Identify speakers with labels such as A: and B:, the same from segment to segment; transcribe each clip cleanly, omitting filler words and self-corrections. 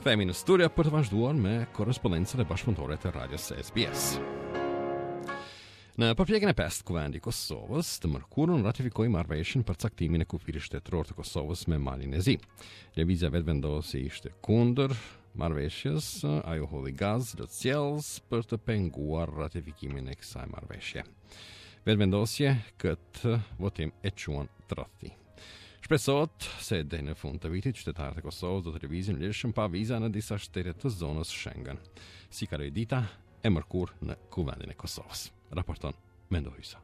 A: Kthehemi në studio për të vazhduar me korrespondencën e bashkëpunëtore të radios SBS. Në përpjekjen e 5 Kuvendi i Kosovës të mërkurën ratifikoi marrëveshjen për caktimin e kufirit shtetëror të Kosovës me Malin e Zi. Lëvizja vetëvendosje ishte kundër marrëveshjes, ajo hodhi gaz do të sjellës për të penguar ratifikimin e kësaj marrëveshje. Vetëvendosje këtë votim e quan tradhti. Shpresohet se deri në fund të vitit qytetarët e Kosovës do të lëvizin lirshëm pa viza në disa shtete të zonës Schengen, si kaloi dita e mërkurë në Kuvendin e Kosovës. Raporton Mendo Hysa.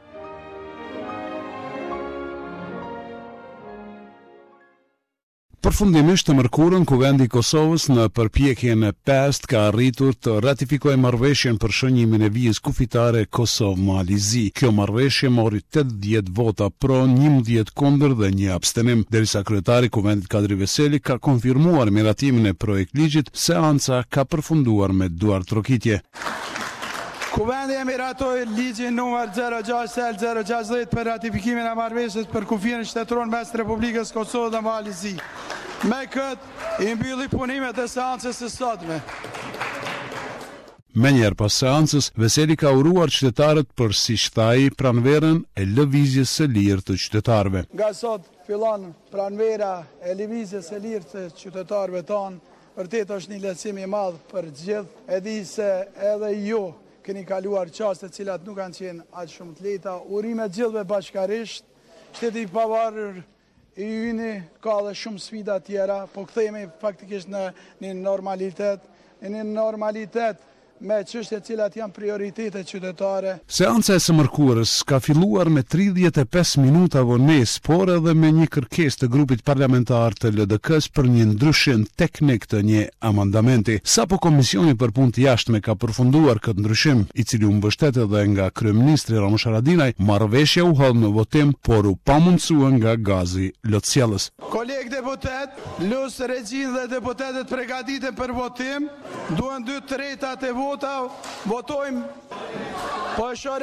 B: Përfundimisht të mërkurën, Kuvendi i Kosovës në përpjekjen e 5 ka arritur të ratifikojë marrëveshjen për shënjimin e vijës kufitare Kosovë-Mali Zi. Kjo marrëveshje mori 80 vota pro, 11 kundër dhe 1 abstenim, derisa kryetari i Kuvendit Kadri Veseli ka konfirmuar miratimin e projektligjit, seanca ka përfunduar me duar trokitje.
C: Kuvendi e miratoi ligjin numër 06/060 për ratifikimin e marrëveshjes për kufirin shtetëror mes Republikës Kosovë dhe Mali Zi. Me këtë i mbylli punimet e seancës së sotme.
B: Menjëherë pas seancës, Veseli ka uruar qytetarët për, siç thai, pranverën e lëvizjes së lirë të qytetarëve.
C: Nga sot fillon pranvera e lëvizjes së lirë të qytetarëve tonë. Vërtet është një lehtësim i madh për të gjithë. E di se edhe ju keni kaluar çaste të cilat nuk kanë qenë aq shumë të lehta. Urime të gjithëve bashkarisht. Shteti i pavarur i yni ka dhe shumë sfida tjera, po kthehemi faktikisht në një normalitet me çështje të cilat janë prioritete qytetare.
B: Seanca e së mërkurës ka filluar me 35 minuta vonesë, por edhe me një kërkesë të grupit parlamentar të LDK-s për një ndryshim teknik të një amandamenti. Sapo Komisioni për Punë të Jashtme ka përfunduar këtë ndryshim, i cili u mbështet edhe nga kryeministri Ramush Haradinaj, marrëveshja u hodh në votim, por u pamundësua nga gazi lotësjellës.
C: Kolegë deputet, Lus Regjin dhe deputetët përgatiten për votim, duhen 2/3 e vota, votojmë, po e shoh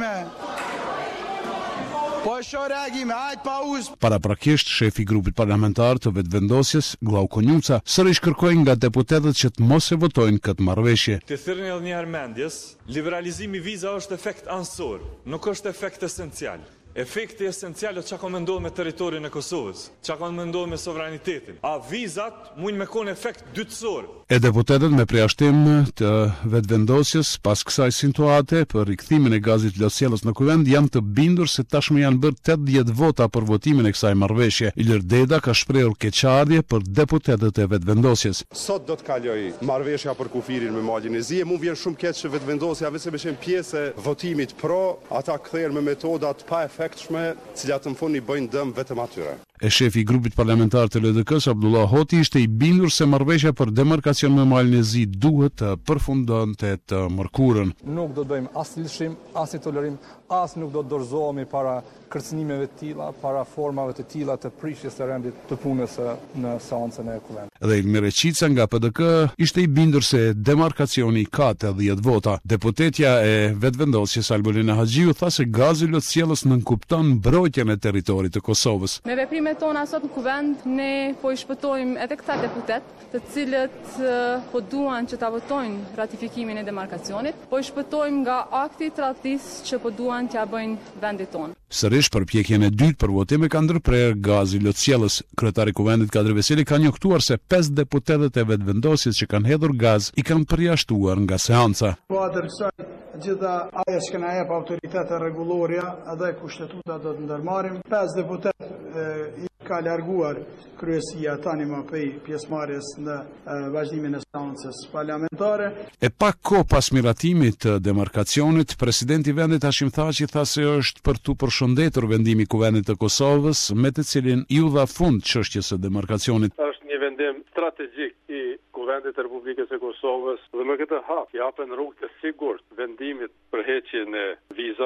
C: reagime, hajt pauzë.
B: Paraprakisht, shefi i grupit parlamentar të vetëvendosjes, Glauko Njuca, sërish kërkoi nga deputetët që të mos e votojnë këtë marrëveshje.
D: Të thirrni edhe një herë mendjes, liberalizimi i viza është efekt ansor, nuk është efekt esencial. Efekti esencial është çka ka mendohet me territorin e Kosovës, çka ka mendohet me sovranitetin. A vizat mund me kon efekt dytësor.
B: E deputetët me përjashtim të vetëvendosjes pas kësaj situate për rikthimin e gazit lotësjellës në Kuvend janë të bindur se tashmë janë bërë 80 vota për votimin e kësaj marrëveshje. Ilir Deda ka shprehur keqardhje për deputetët e vetëvendosjes.
E: Sot do të kaloj marrëveshja për kufirin me Malin e Zi. Mu vjen shumë keq që vetëvendosja vetëm është pjesë e votimit pro, ata kthehen me metoda të pa efektshme, cilat në fund i bëjnë dëm vetëm atyre.
B: E shefi i grupit parlamentar të LDK-s, Abdullah Hoti, ishte i bindur se marrëveshja për demarkacion me Malin e Zi duhet të përfundonte të mërkurën.
F: Nuk do të bëjmë as lëshim, as tolerim, as nuk do të dorëzohemi para kërcënimeve të tilla, para formave të tilla të prishjes së rendit të punës në seancën e Kuvendit.
B: Dhe Ilmir Reqica nga PDK ishte i bindur se demarkacioni ka 80 vota. Deputetja e vetëvendosjes Albolina Haxhiu tha se gazi lotësjellës nënkupton mbrojtjen e territorit të Kosovës.
G: Me veprimet tona sot në Kuvend, ne po i shpëtojmë edhe këta deputet, të cilët po duan që ta votojnë ratifikimin e demarkacionit, po i shpëtojmë nga akti tradhtis që po duan t'ja bëjnë vendit tonë.
B: Sërish përpjekjen e dytë për votim e ka ndërprer gazi lotësjellës. Kryetari i Kuvendit Kadri Veseli ka njoftuar se 5 deputetët e vetëvendosjes që kanë hedhur gaz i kanë përjashtuar nga seanca.
C: Po adresoj gjitha ajo që na jep autoritetet rregullorja edhe kushtetuta do të ndërmarrim. 5 deputet i ka larguar kryesia tani më prej pjesëmarrjes në vazhdimin e seancës parlamentare.
B: E pak kohë pas miratimit të demarkacionit, presidenti i vendit Hashim Thaçi tha se është për tu përshëndetur vendimi i Kuvendit të Kosovës, me të cilin i u dha fund çështjes së demarkacionit.
H: Është një vendim strategjik i Kuvendit të Republikës së Kosovës dhe me këtë hap japen rrugë të sigurt vendimit për heqjen e vizave,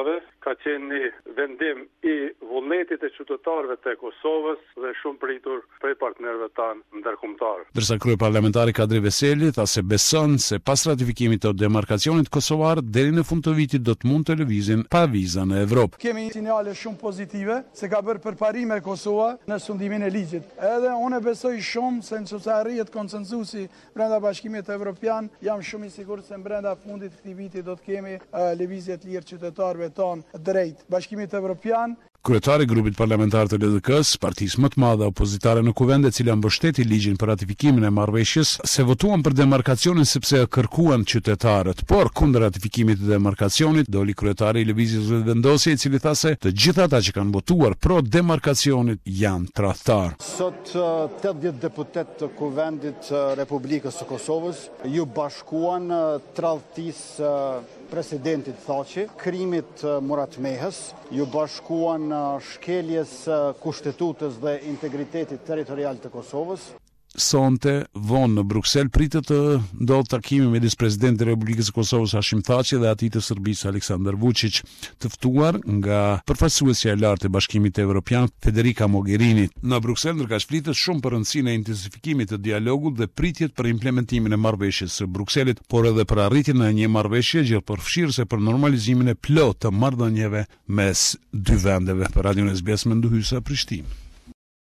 H: ka qenë një vendim i vullnetit e qytetarëve të Kosovës dhe shumë pritur prej partnerëve tanë ndërkombëtar.
B: Ndërsa kryeparlamentari Kadri Veseli tha se beson se pas ratifikimit të demarkacionit kosovar deri në fund të vitit do të mund të lëvizin pa viza në Evropë.
C: Kemi sinjale shumë pozitive se ka bërë përparime Kosova në sundimin e ligjit. Edhe unë besoj shumë se nëse arrihet konsensusi brenda Bashkimit Evropian, jam shumë i sigurt se brenda fundit të këtij viti do të kemi lëvizje të lirë qytetarëve tonë drejt Bashkimit Evropian.
B: Kryetari i grupit parlamentar të LDK-s, partisë më të madhe opozitare në kuvend, e cila mbështeti ligjin për ratifikimin e marrëveshjes, se votuan për demarkacionin sepse e kërkuan qytetarët, por kundër ratifikimit të demarkacionit doli kryetari i Lëvizjes Vetëvendosje, i cili tha se të gjithë ata që kanë votuar pro demarkacionit janë tradhtar.
I: Sot 80 deputet të kuvendit Republikës së Kosovës ju bashkuan tradhtisë presidentit Thaçi, krimit Murat Mehës, ju bashkuan shkeljes kushtetutës dhe integritetit territorial të Kosovës.
B: Sonte vonë në Bruksel pritet të ndodhë takimi midis presidentit të Republikës së Kosovës Hashim Thaçi dhe atij të Serbisë Aleksandar Vučić, të ftuar nga përfaqësuesja e lartë e Bashkimit Evropian Federica Mogherini. Në Bruksel ndërkaq flitet shumë për rëndësinë e intensifikimit të dialogut dhe pritjet për implementimin e marrëveshjes së Brukselit, por edhe për arritjen e një marrëveshje gjithëpërfshirëse për normalizimin e plotë të marrëdhënieve mes dy vendeve. Për Radion SBS Mendu Hysa, Prishtinë.